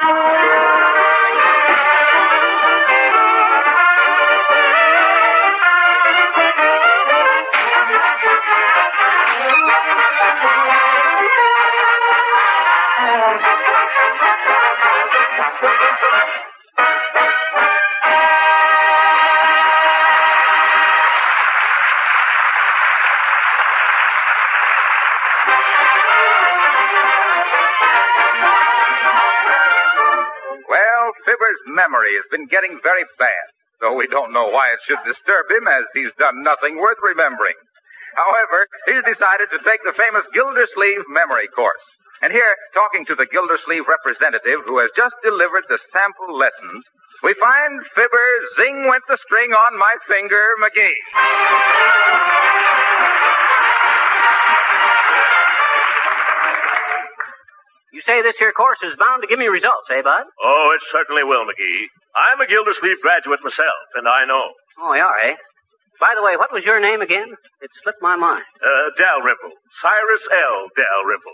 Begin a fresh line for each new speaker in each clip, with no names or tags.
Fibber's memory has been getting very bad, though we don't know why it should disturb him, as he's done nothing worth remembering. However, he's decided to take the famous Gildersleeve memory course. And here, talking to the Gildersleeve representative who has just delivered the sample lessons, we find Fibber Zing went the string on my finger, McGee.
You say this here course is bound to give me results, eh, Bud?
Oh, it certainly will, McGee. I'm a Gildersleeve graduate myself, and I know.
Oh, you are, eh? By the way, what was your name again? It slipped my mind.
Dalrymple. Cyrus L. Dalrymple.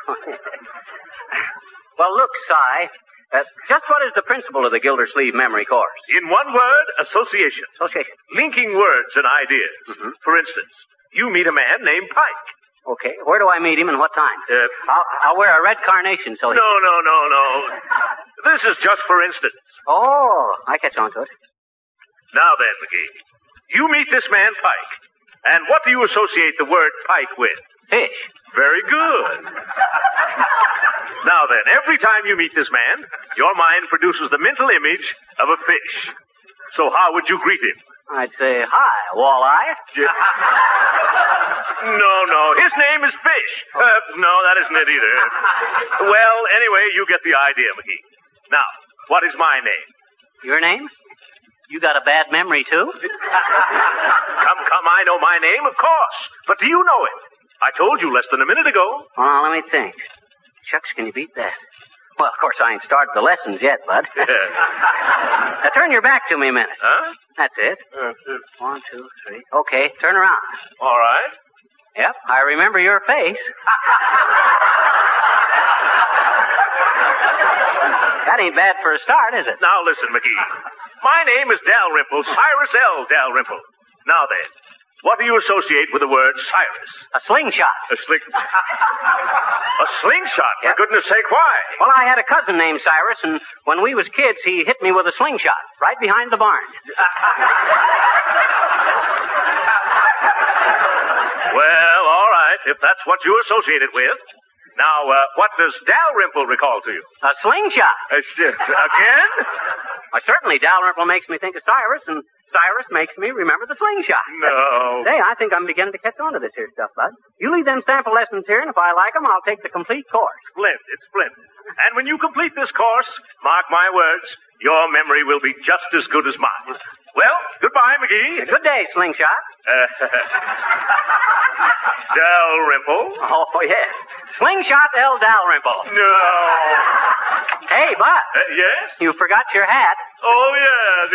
Well, look, Si, just what is the principle of the Gildersleeve memory course?
In one word, association.
Association.
Linking words and ideas. Mm-hmm. For instance, you meet a man named Pike.
Okay, where do I meet him and what time? I'll wear a red carnation so he...
No. This is just for instance.
Oh, I catch on to it.
Now then, McGee, you meet this man Pike, and what do you associate the word Pike with?
Fish.
Very good. Now then, every time you meet this man, your mind produces the mental image of a fish. So how would you greet him?
I'd say, hi, walleye.
No, his name is Fish. No, that isn't it either. Well, anyway, you get the idea, McGee. Now, what is my name?
Your name? You got a bad memory, too?
Come, I know my name, of course. But do you know it? I told you less than a minute ago.
Oh, let me think. Shucks, can you beat that? Well, of course, I ain't started the lessons yet, Bud. Now, turn your back to me a minute.
Huh?
That's it. 1, 2, 3. Okay, turn around.
All right.
Yep, I remember your face. That ain't bad for a start, is it?
Now, listen, McGee. My name is Dalrymple, Cyrus L. Dalrymple. Now then, what do you associate with the word Cyrus?
A slingshot.
A slingshot?
Yep.
For goodness sake, why?
Well, I had a cousin named Cyrus, and when we was kids, he hit me with a slingshot right behind the barn.
Well, all right, if that's what you associate it with. Now, what does Dalrymple recall to you?
A slingshot.
Again?
Certainly, Dalrymple makes me think of Cyrus, and Cyrus makes me remember the slingshot.
No.
Say, I think I'm beginning to catch on to this here stuff, Bud. You leave them sample lessons here, and if I like them, I'll take the complete course.
Splendid. And when you complete this course, mark my words, your memory will be just as good as mine. Well, goodbye, McGee.
Good day, slingshot.
Dalrymple?
Oh, yes. Slingshot L. Dalrymple.
No.
Hey, Bud.
Yes?
You forgot your hat.
Oh, yes.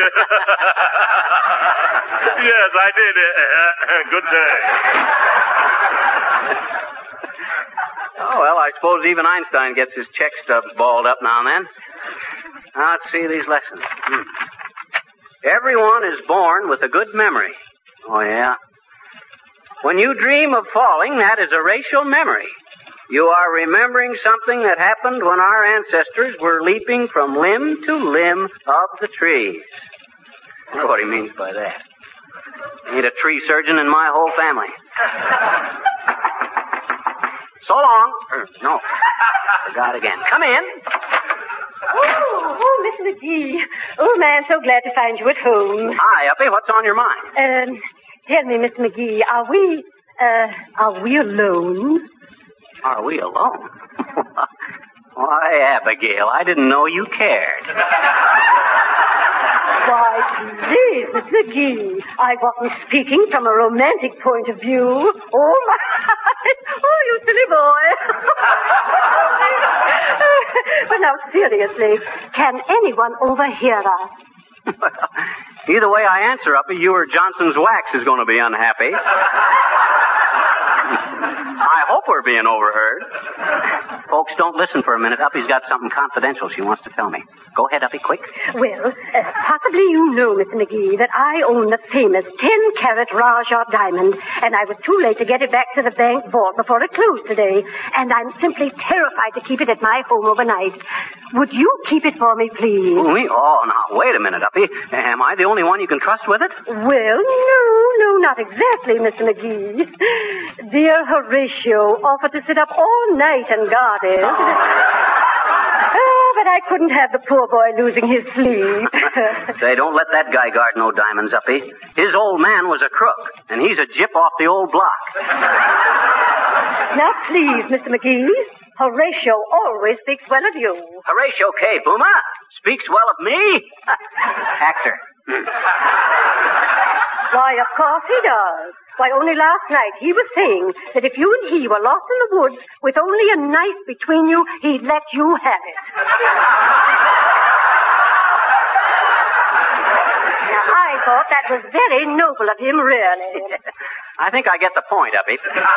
Yes, I did. Good day.
Oh, well, I suppose even Einstein gets his check stubs balled up now and then. Now, let's see these lessons. Everyone is born with a good memory. Oh, yeah. When you dream of falling, that is a racial memory. You are remembering something that happened when our ancestors were leaping from limb to limb of the trees. I know what he means by that. Ain't a tree surgeon in my whole family. So long. No. Forgot again. Come in.
Oh, Miss McGee. Oh, man, so glad to find you at home.
Hi, Uppy. What's on your mind?
Tell me, Miss McGee, are we alone?
Are we alone? Why, Abigail, I didn't know you cared.
Why, please, Miss McGee, I wasn't speaking from a romantic point of view. Oh, my. Oh, you silly boy. But now, seriously, can anyone overhear us?
Either way I answer, Uppy, you or Johnson's Wax is going to be unhappy. I hope we're being overheard. folks, don't listen for a minute. Uppy's got something confidential she wants to tell me. Go ahead, Uppy, quick.
Well, possibly you know, Mr. McGee, that I own the famous 10-carat Rajah diamond, and I was too late to get it back to the bank vault before it closed today, and I'm simply terrified to keep it at my home overnight. Would you keep it for me, please?
Me? Oh, now, wait a minute, Uppy. Am I the only one you can trust with it?
Well, no, not exactly, Mr. McGee. Dear Horatio offered to sit up all night and guard it. Oh, but I couldn't have the poor boy losing his sleep.
Say, don't let that guy guard no diamonds, Uppy. His old man was a crook, and he's a gyp off the old block.
Now, please, Mr. McGee. Horatio always speaks well of you.
Horatio K. Boomer speaks well of me? Actor.
Why, of course he does. Why, only last night he was saying that if you and he were lost in the woods with only a knife between you, he'd let you have it. Now, I thought that was very noble of him, really.
I think I get the point, Uppy.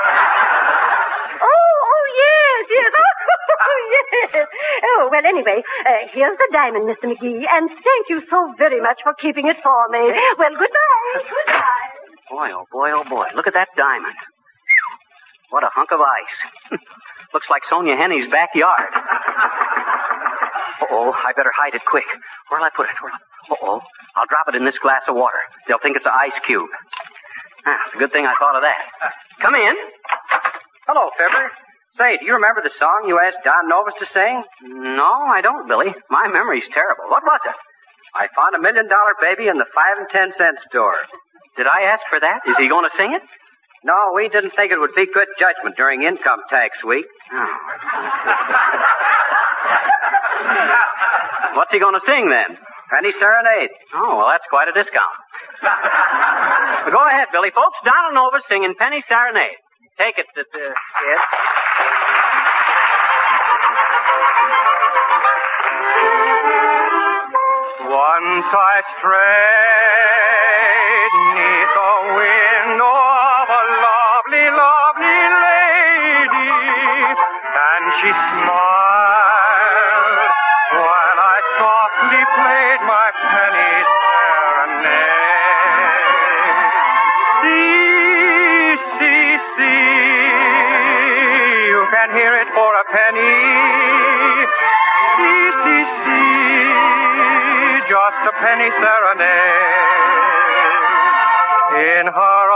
Oh, yes. Oh, yes. Oh, well, anyway, here's the diamond, Mr. McGee, and thank you so very much for keeping it for me. Well, goodbye. Goodbye.
Boy, oh boy. Look at that diamond. What a hunk of ice. Looks like Sonia Henny's backyard. Uh-oh, I better hide it quick. Where'll I put it? Uh-oh, I'll drop it in this glass of water. They'll think it's an ice cube. It's a good thing I thought of that. Come in.
Hello, Fibber. Say, do you remember the song you asked Don Novus to sing?
No, I don't, Billy. My memory's terrible. What was it?
I found $1 million baby in the 5 and 10 cent store.
Did I ask for that? Is he going to sing it?
No, we didn't think it would be good judgment during income tax week.
Oh. What's he going to sing then?
Penny Serenade.
Oh, well, that's quite a discount. Go ahead, Billy. Folks, Donald Novus singing Penny Serenade. Take it, kid.
Once I strayed neath the window of a lovely, lovely lady, and she smiled while I softly played my penny serenade. See, you can hear it for a penny. See, just a penny serenade. In her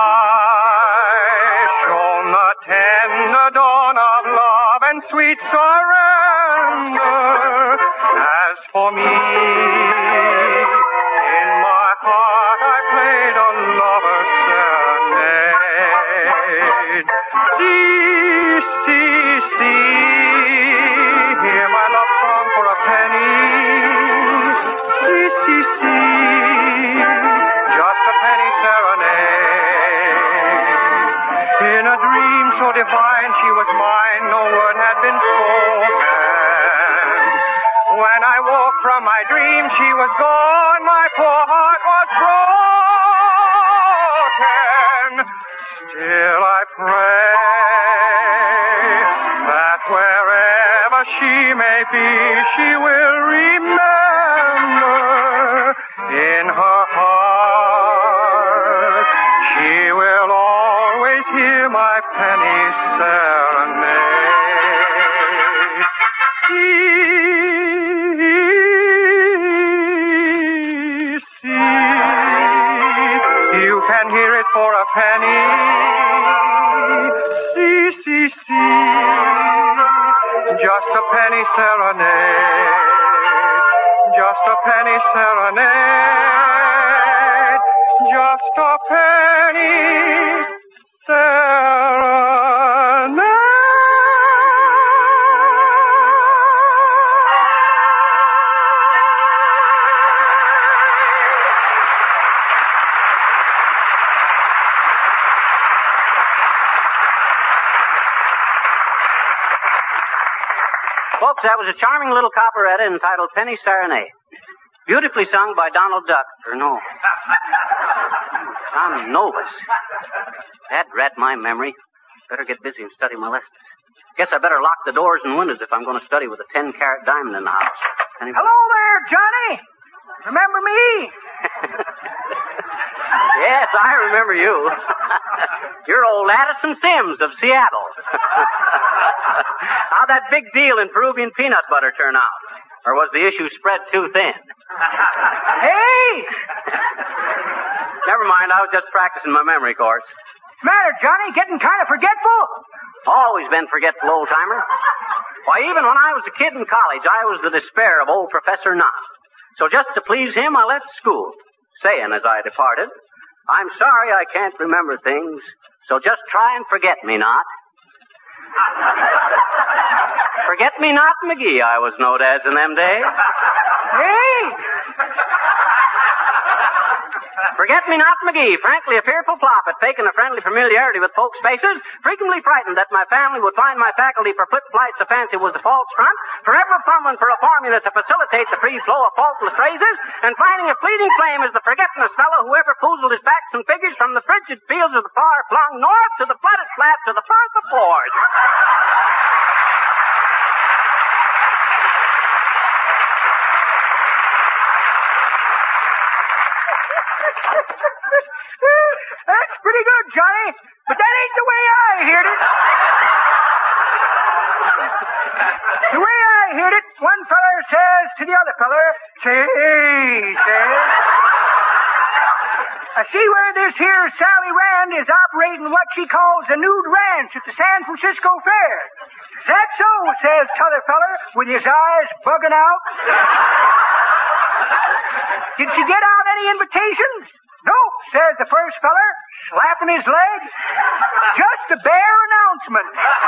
eyes shone the tender dawn of love and sweet surrender. As for me, in my heart I played a lover's serenade. See, hear my love song for a penny. See, just a penny serenade. In a dream so divine she was mine, no word had been spoken. When I woke from my dream she was gone, my poor heart was broken. Still I pray that wherever she may be, she will remember in her heart. She will always hear my penny serenade. See, you can hear it for a penny. See, just a penny serenade. Just a penny serenade. Just a penny serenade.
Folks, that was a charming little operetta entitled Penny Serenade. Beautifully sung by Donald Duck. Don Novus. That rat my memory. Better get busy and study my lessons. Guess I better lock the doors and windows if I'm going to study with a 10-carat diamond in the house.
Hello there, Johnny. Remember me?
Yes, I remember you. You're old Addison Sims of Seattle. How'd that big deal in Peruvian peanut butter turn out? Or was the issue spread too thin?
Hey!
Never mind, I was just practicing my memory course.
What's the matter, Johnny? Getting kind of forgetful?
Always been forgetful, old-timer. Why, even when I was a kid in college, I was the despair of old Professor Knott. So just to please him, I left school, saying as I departed, I'm sorry I can't remember things, so just try and forget me not. Forget me not McGee, I was known as in them days.
Hey!
Forget me not McGee, frankly a fearful plop at faking a friendly familiarity with folks' faces, frequently frightened that my family would find my faculty for flip flights of fancy was the false front, forever fumbling for a formula to facilitate the free flow of faultless phrases, and finding a fleeting flame as the forgetfulness fellow who ever foozled his facts and figures from the frigid fields of the far-flung north to the flooded flats of the Ponca Forge.
That's pretty good, Johnny. But that ain't the way I heard it. The way I heard it, one feller says to the other feller, say, says, I see where this here Sally Rand is operating what she calls a nude ranch at the San Francisco Fair. Is that so? Says t'other feller with his eyes bugging out. Did she get out any invitations? Nope, says the first feller, slapping his leg. Just a bare announcement.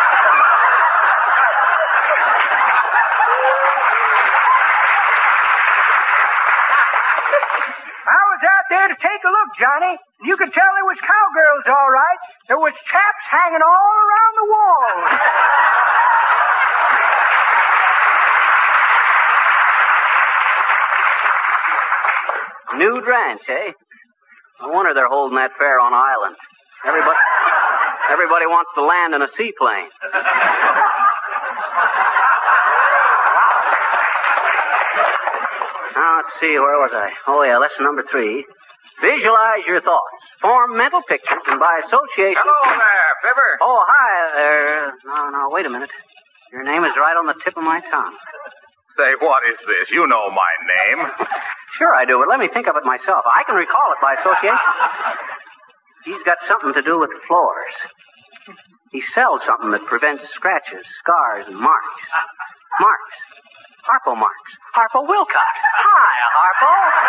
I was out there to take a look, Johnny. You could tell there was cowgirls, all right. There was chaps hanging all around the wall.
Nude ranch, eh? No wonder they're holding that fair on island. Everybody wants to land in a seaplane. Now, let's see, where was I? Oh, yeah, lesson number 3. Visualize your thoughts. Form mental pictures, and by association...
Hello there, Fibber.
Oh, hi there. No, wait a minute. Your name is right on the tip of my tongue.
Say, what is this? You know my name.
Sure I do, but let me think of it myself. I can recall it by association. He's got something to do with floors. He sells something that prevents scratches, scars, and marks. Marks. Harpo Marks. Harpo Wilcox. Hi, Harpo.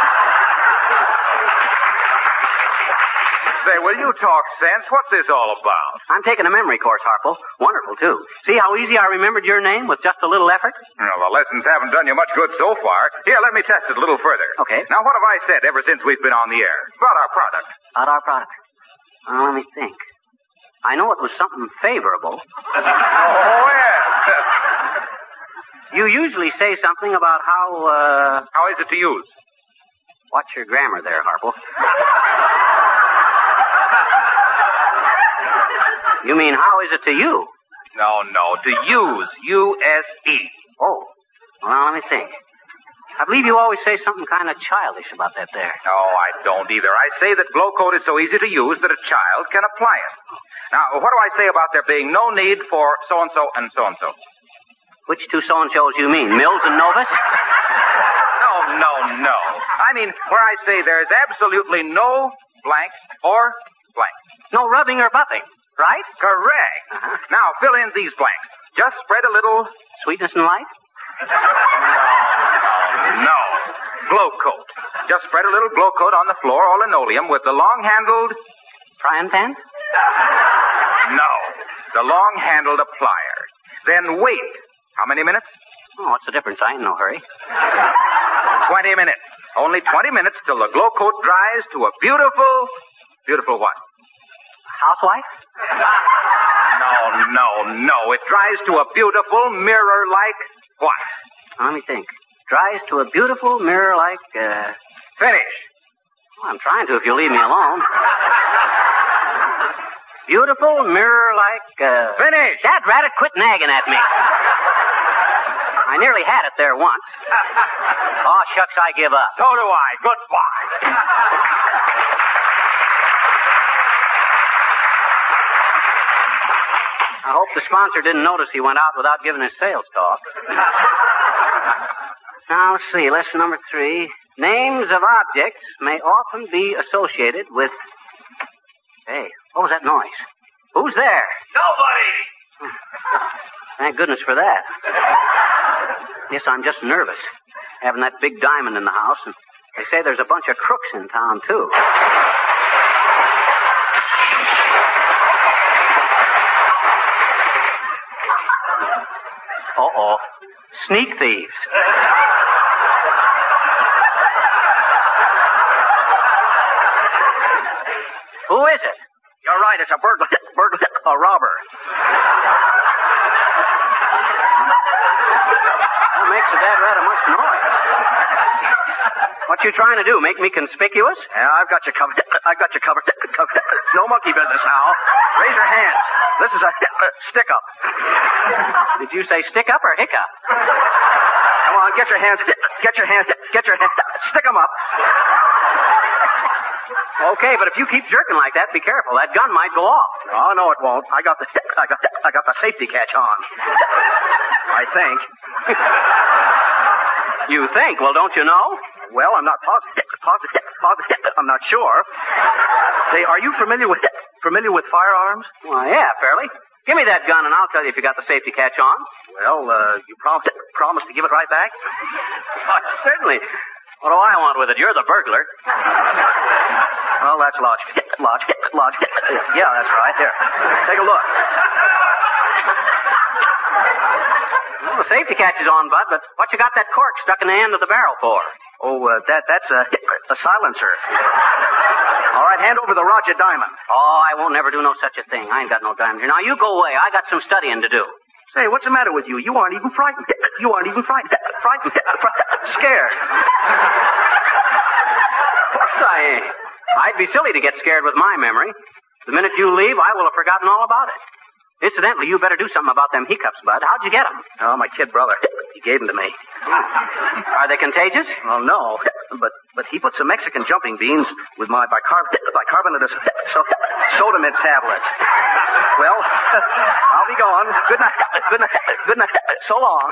Say, will you talk sense? What's this all about?
I'm taking a memory course, Harpo. Wonderful, too. See how easy I remembered your name with just a little effort?
Well, the lessons haven't done you much good so far. Here, let me test it a little further.
Okay.
Now, what have I said ever since we've been on the air? About our product.
About our product. Let me think. I know it was something favorable.
Oh, yes.
You usually say something about how,
How is it to use?
Watch your grammar there, Harpo. You mean, how is it to you?
No, to use. U-S-E.
Oh, well, let me think. I believe you always say something kind of childish about that there.
No, I don't either. I say that Glow Coat is so easy to use that a child can apply it. Now, what do I say about there being no need for so-and-so and so-and-so?
Which two so-and-sos you mean, Mills and Novus?
No. I mean, where I say there's absolutely no blank or blank.
No rubbing or buffing, right?
Correct.
Uh-huh.
Now, fill in these blanks. Just spread a little...
Sweetness and light?
No. Glow Coat. Just spread a little Glow Coat on the floor or linoleum with the long-handled...
Frying pan?
No. The long-handled applier. Then wait. How many minutes?
Oh, what's the difference? I ain't in no hurry.
20 minutes. Only 20 minutes till the Glow Coat dries to a beautiful... Beautiful what?
Housewife?
No. It dries to a beautiful mirror-like what?
Let me think. Dries to a beautiful mirror-like,
Finish.
Well, I'm trying to if you'll leave me alone. Beautiful, mirror-like,
Finish!
Dad, rat it, quit nagging at me. I nearly had it there once. Oh, shucks, I give up.
So do I. Goodbye.
I hope the sponsor didn't notice he went out without giving his sales talk. Now, let's see. Lesson number 3. Names of objects may often be associated with... Hey, what was that noise? Who's there?
Nobody!
Thank goodness for that. Yes, I'm just nervous. Having that big diamond in the house, and they say there's a bunch of crooks in town, too. Uh-oh. Sneak thieves. Who is it?
You're right. It's a burglar. A robber.
What makes a dad rather much noise? What you trying to do? Make me conspicuous?
Yeah, I've got you covered. I've got you covered. No monkey business, Hal. Raise your hands. This is a stick-up.
Did you say stick up or hiccup?
Come on, get your hands. Get your hands. Stick them up.
Okay, but if you keep jerking like that, be careful. That gun might go off.
Oh, no, it won't. I got the safety catch on. I think.
You think? Well, don't you know?
Well, I'm not positive. I'm not sure. Say, are you familiar with firearms?
Well, yeah, fairly. Give me that gun and I'll tell you if you got the safety catch on.
Well, you promise to give it right back?
Certainly. What do I want with it? You're the burglar.
Well, that's logic. Yeah, that's right. Here, take a look.
Well, the safety catch is on, Bud, but what you got that cork stuck in the end of the barrel for?
Oh, that's a silencer. All right, hand over the Roger diamond.
Oh, I won't never do no such a thing. I ain't got no diamond here. Now, you go away. I got some studying to do.
Say, what's the matter with you? You aren't even frightened. You aren't even frightened. Scared.
Of course I ain't. I'd be silly to get scared with my memory. The minute you leave, I will have forgotten all about it. Incidentally, you better do something about them hiccups, Bud. How'd you get them?
Oh, my kid brother. He gave them to me.
Are they contagious?
Well, no. But he put some Mexican jumping beans with my bicarbonate of sodamid tablets. Well, I'll be gone. Good night. So long.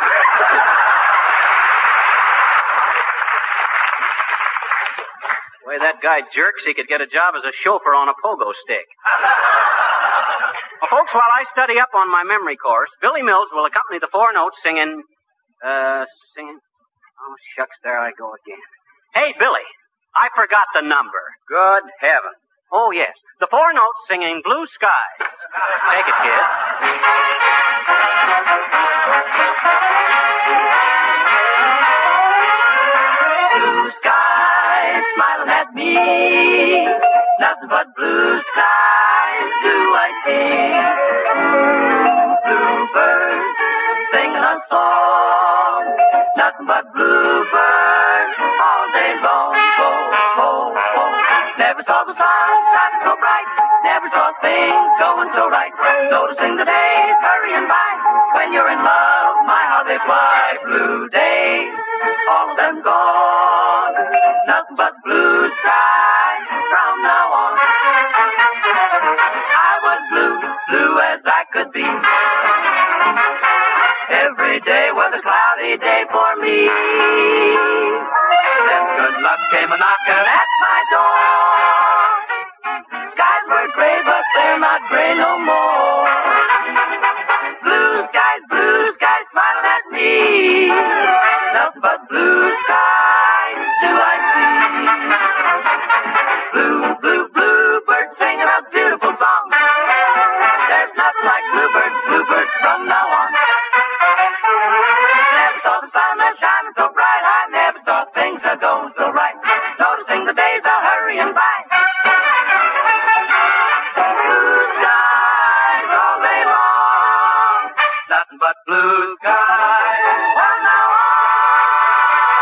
The way that guy jerks, he could get a job as a chauffeur on a pogo stick. Well, folks, while I study up on my memory course, Billy Mills will accompany the 4 notes singing... Oh, shucks, there I go again. Hey, Billy, I forgot the number.
Good heavens.
Oh, yes. The 4 notes singing Blue Skies. Take it, kids.
Blue skies smiling at me. Nothing but blue skies do I see. Bluebirds singing a song. Nothing but bluebirds all day long. Never saw the sun shining so bright. Never saw things going so right. Noticing the days hurrying by. When you're in love, my how they fly. Blue days, all of them gone. Nothing but blue skies from now on. I was blue as I could be. Every day was a cloudy day for me. Then good luck came a knocking at my door. Skies were gray, but they're not gray no more. Blue skies smiling at me. Nothing but blue skies do I see. Bluebirds singing a beautiful song. There's nothing like bluebirds from now on. Never saw the sun shining so bright. I never saw things going so right. Noticing the days are hurrying by. Blue skies all day long. Nothing but blue skies from now on.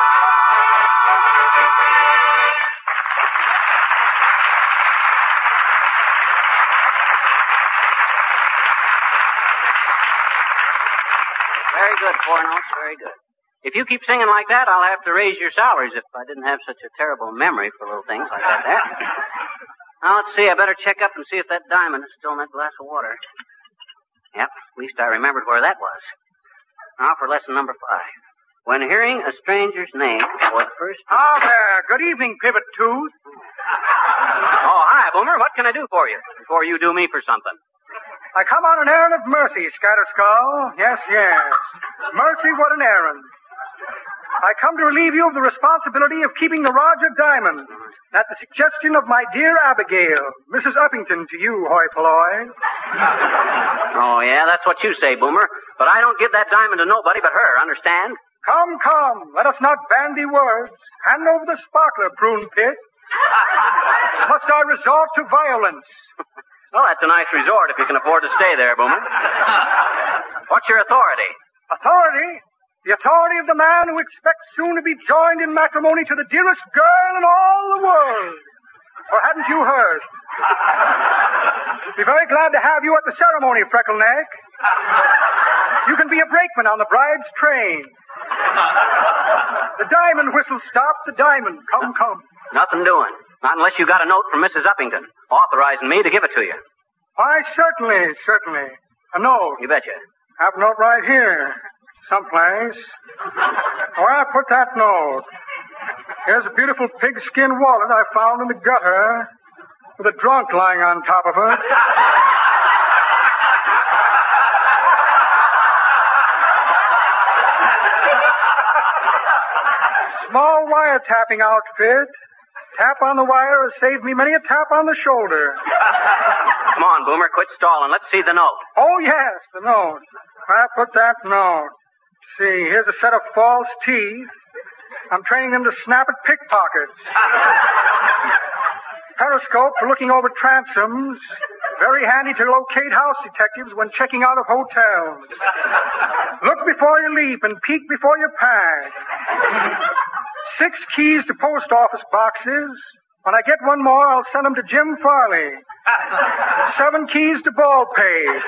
4 notes. Very good. If you keep singing like that, I'll have to raise your salaries if I didn't have such a terrible memory for little things like that there. Now, let's see. I better check up and see if that diamond is still in that glass of water. Yep, at least I remembered where that was. Now for lesson number 5. When hearing a stranger's name for the first time...
Ah, there. Good evening, Pivot Tooth.
Oh, hi, Boomer. What can I do for you? Before you do me for something.
I come on an errand of mercy, Scatterskull. Yes, yes. Mercy, what an errand. I come to relieve you of the responsibility of keeping the Roger Diamond at the suggestion of my dear Abigail, Mrs. Uppington, to you, hoi polloi.
Oh, yeah, that's what you say, Boomer. But I don't give that diamond to nobody but her, understand?
Come, come. Let us not bandy words. Hand over the sparkler, Prune Pit. Must I resort to violence?
Well, that's a nice resort if you can afford to stay there, Boomer. What's your authority?
Authority? The authority of the man who expects soon to be joined in matrimony to the dearest girl in all the world. Or hadn't you heard? Be very glad to have you at the ceremony, Freckleneck. You can be a brakeman on the bride's train. The diamond whistle stops the diamond. Come, come.
Nothing doing. Not unless you got a note from Mrs. Uppington authorizing me to give it to you.
Why, certainly, certainly. A note.
You betcha.
Have a note right here. Someplace. Where I put that note? Here's a beautiful pigskin wallet I found in the gutter with a drunk lying on top of it. Small wiretapping outfit. Tap on the wire has saved me many a tap on the shoulder.
Come on, Boomer, quit stalling. Let's see the note.
Oh, yes, the note. Where I put that note? See, here's a set of false teeth. I'm training them to snap at pickpockets. Periscope for looking over transoms. Very handy to locate house detectives when checking out of hotels. Look before you leap and peek before you pack. 6 keys to post office boxes. When I get one more, I'll send them to Jim Farley. 7 keys to Baldpate.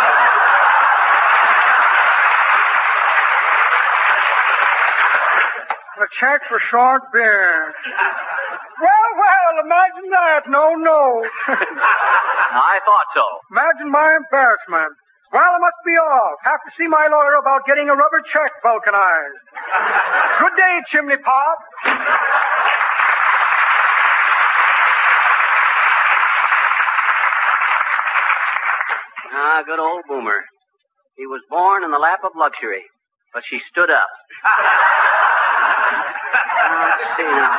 A check for short beer. Well, imagine that. No.
I thought so.
Imagine my embarrassment. Well, I must be off. Have to see my lawyer about getting a rubber check vulcanized. Good day, Chimney Pop.
Ah, good old Boomer. He was born in the lap of luxury, but she stood up. Let's see now.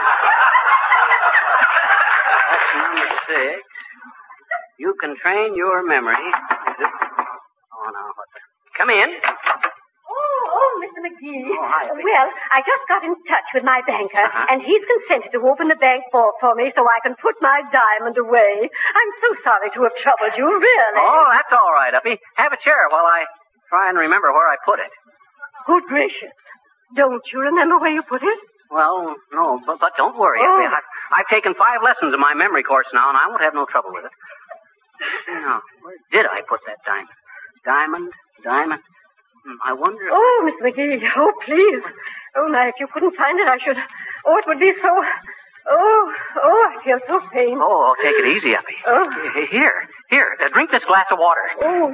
That's number 6. You can train your memory. Oh, no. Come in.
Oh, Mr. McGee.
Oh, hi, Abby.
Well, I just got in touch with my banker, and he's consented to open the bank vault for me so I can put my diamond away. I'm so sorry to have troubled you, really.
Oh, that's all right, Uppy. Have a chair while I try and remember where I put it.
Good gracious. Don't you remember where you put it?
Well, no, but don't worry, Uppy. I've taken 5 lessons in my memory course now, and I won't have no trouble with it. Now, where did I put that diamond? Diamond. I wonder if...
Oh, Mr. McGee. Oh, please. Oh, now, if you couldn't find it, I should... Oh, it would be so... Oh, I feel so pain.
Oh, take it easy, Uppy.
Oh.
Here. Drink this glass of water.
Oh.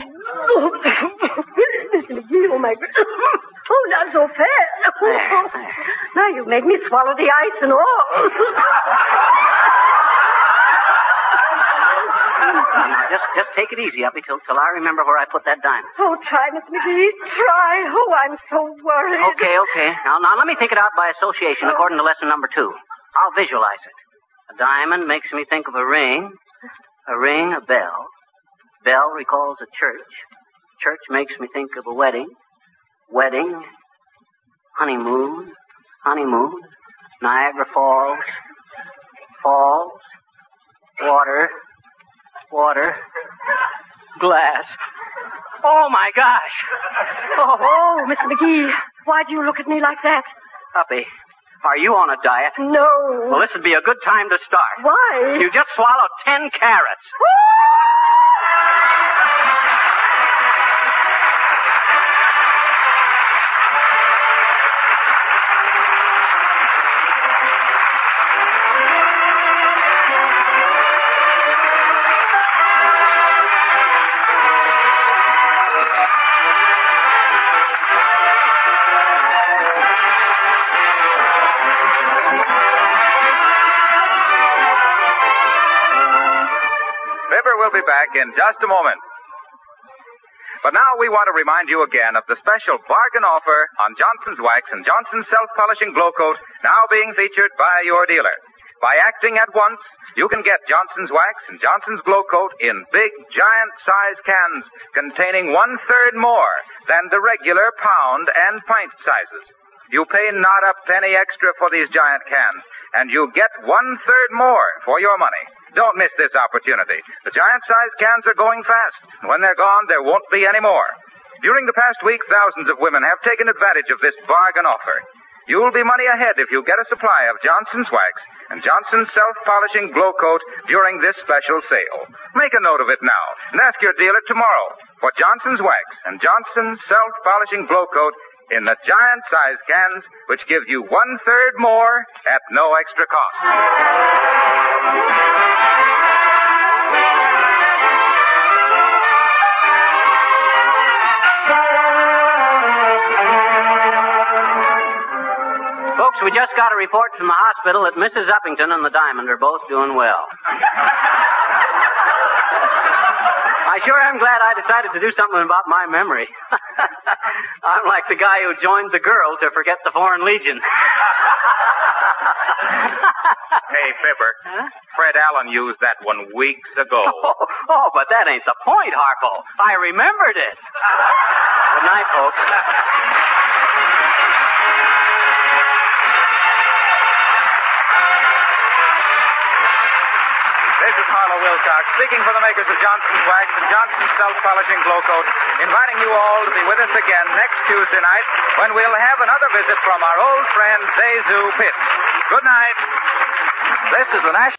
Mr. McGee, oh, my... Oh, not so fast.
There.
Now you make me swallow the ice and all.
Now, just take it easy, Uppy, till I remember where I put that diamond.
Oh, try, Mr. McGee. Try. Oh, I'm so worried.
Okay. Now, let me think it out by association according to lesson number 2. I'll visualize it. A diamond makes me think of a ring. A ring, a bell. Bell recalls a church. Church makes me think of a wedding. Wedding. Honeymoon. Niagara Falls. Falls. Water. Glass. Oh, my gosh.
Oh, Mr. McGee, why do you look at me like that?
Uppy, are you on a diet?
No.
Well, this would be a good time to start.
Why?
You just swallowed 10 carrots.
will be back in just a moment. But now we want to remind you again of the special bargain offer on Johnson's Wax and Johnson's Self-Polishing Glow Coat, now being featured by your dealer. By acting at once, you can get Johnson's Wax and Johnson's Glow Coat in big, giant-size cans containing 1/3 more than the regular pound and pint sizes. You pay not a penny extra for these giant cans, and you get 1/3 more for your money. Don't miss this opportunity. The giant-sized cans are going fast. When they're gone, there won't be any more. During the past week, thousands of women have taken advantage of this bargain offer. You'll be money ahead if you get a supply of Johnson's Wax and Johnson's Self-Polishing Glow Coat during this special sale. Make a note of it now and ask your dealer tomorrow for Johnson's Wax and Johnson's Self-Polishing Glow Coat in the giant-sized cans, which give you 1/3 more at no extra cost.
Folks, we just got a report from the hospital that Mrs. Uppington and the Diamond are both doing well. I sure am glad I decided to do something about my memory. I'm like the guy who joined the girl to forget the Foreign Legion.
Hey, Fibber.
Huh?
Fred Allen used that one weeks ago.
Oh, but that ain't the point, Harpo. I remembered it. Good night, folks.
This is Harlow Wilcox, speaking for the makers of Johnson's Wax and Johnson's Self-Polishing Glow Coat, inviting you all to be with us again next Tuesday night when we'll have another visit from our old friend, Zazu Pitts. Good night. This is the National